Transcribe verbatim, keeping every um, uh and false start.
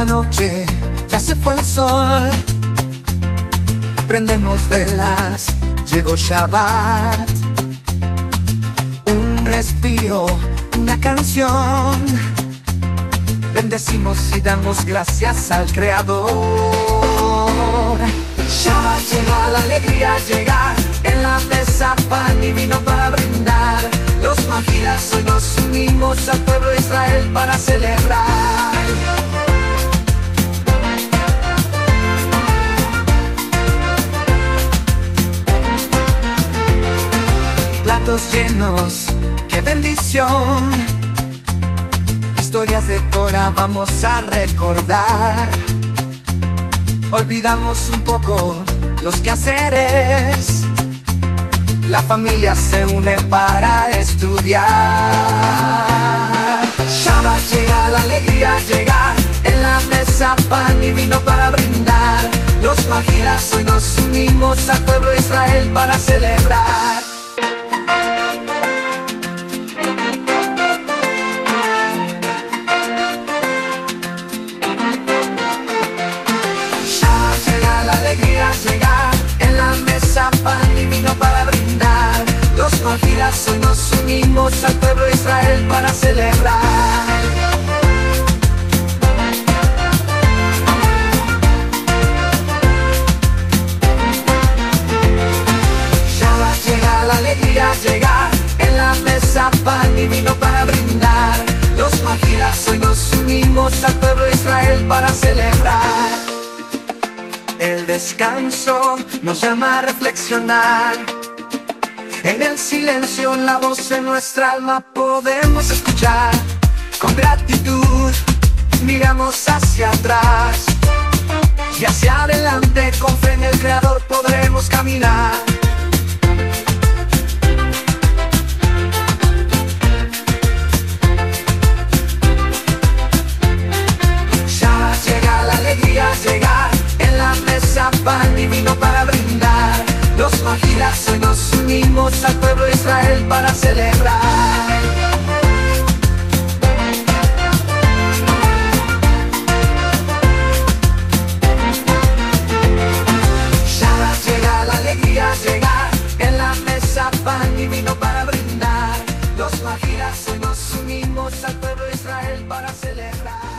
la noche, ya se fue el sol. Prendemos velas, llegó Shabbat. Un respiro, una canción. Bendecimos y damos gracias al Creador. Shabbat llega, la alegría llega. En la mesa pan y vino para brindar. Los magiras hoy nos unimos al pueblo de Israel para celebrar. Platos llenos, qué bendición. Historias de Torah vamos a recordar. Olvidamos un poco los quehaceres. La familia se une para estudiar. Shabbat llega, la alegría llega. En la mesa pan y vino para brindar. Los magiras hoy nos unimos al pueblo de Israel para celebrar. Llegar en la mesa pan y vino para brindar. Los magiras hoy nos unimos al pueblo de Israel para celebrar. Shabbat llega, la alegría llega. En la mesa pan y vino para brindar. Los magiras hoy nos unimos al pueblo de Israel para celebrar. El descanso nos llama a reflexionar. En el silencio la voz de nuestra alma podemos escuchar. Con gratitud miramos hacia atrás y hacia adelante con fe en el Creador podremos caminar. Ya llega la alegría, llega. En la mesa pan y vino para brindar. Los magiras hoy nos unimos al pueblo de Israel para celebrar. Shabbat llega, la alegría llega. En la mesa pan y vino para brindar. Los magiras hoy nos unimos al pueblo de Israel para celebrar.